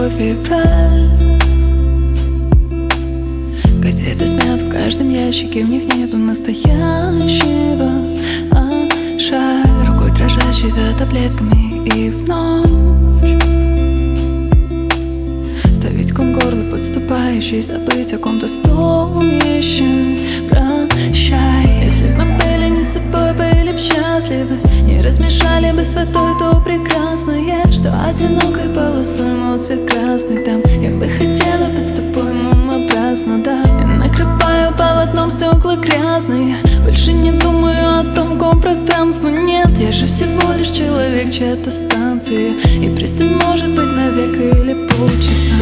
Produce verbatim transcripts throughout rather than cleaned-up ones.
тобой февраль. Газеты смят в каждом ящике, в них нету настоящего. А жаль, рукой дрожащей за таблетками и в ночь ставить ком горло подступающий, забыть о ком-то стоящем. Прощай, если бы мы были не собой, были б счастливы, не размешали бы с водой то прекрасное, что одинокой полосой мой свет красный. Там я бы хотела быть с тобой мумообразно, да. Я накрываю полотном стекла грязные, больше не думаю о том, ком пространство нет. Я же всего лишь человек, чья-то станция, и пристань может быть на век или полчаса.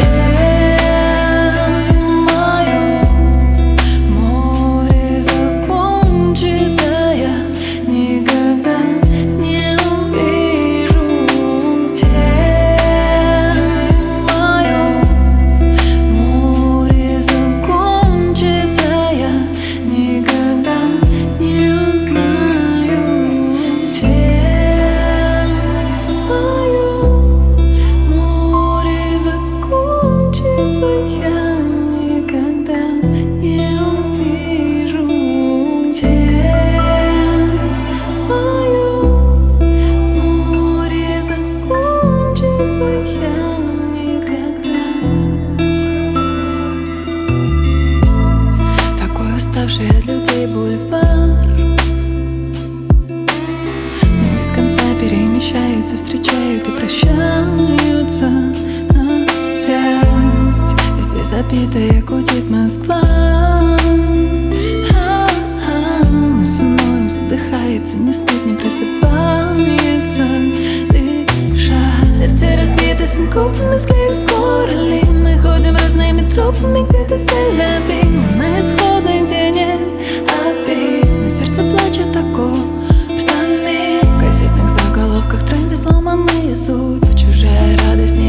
Уставший от людей бульвар, но без конца перемещаются, встречают и прощаются опять. Везде забитая гудит Москва, но со мною задыхается, не спит, не просыпается дышать. Сердце разбито синкопами, склею скоро ли. Мы ходим разными тропами, где-то селяви. Мы на исходной, где нет обид, но сердце плачет аккордами. В газетных заголовках тренде сломанная судьба, чужая радость